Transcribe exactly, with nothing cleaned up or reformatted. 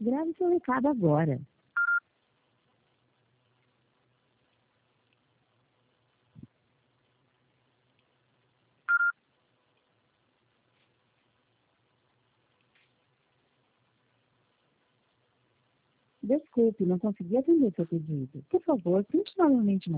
Grave seu recado agora. Desculpe, não consegui atender seu pedido. Por favor, tente novamente